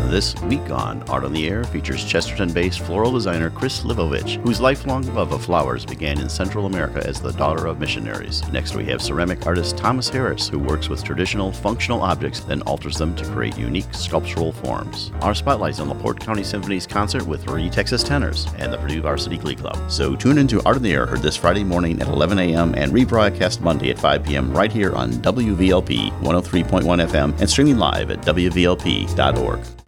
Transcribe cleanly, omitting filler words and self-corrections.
This week on Art on the Air features Chesterton-based floral designer Chris Livovich, whose lifelong love of flowers began in Central America as the daughter of missionaries. Next, we have ceramic artist Thomas Harris, who works with traditional, functional objects, then alters them to create unique sculptural forms. Our spotlight's on LaPorte County Symphony's concert with 3 Texas tenors and the Purdue Varsity Glee Club. So tune into Art on the Air, heard this Friday morning at 11 a.m. and rebroadcast Monday at 5 p.m. right here on WVLP 103.1 FM and streaming live at WVLP.org.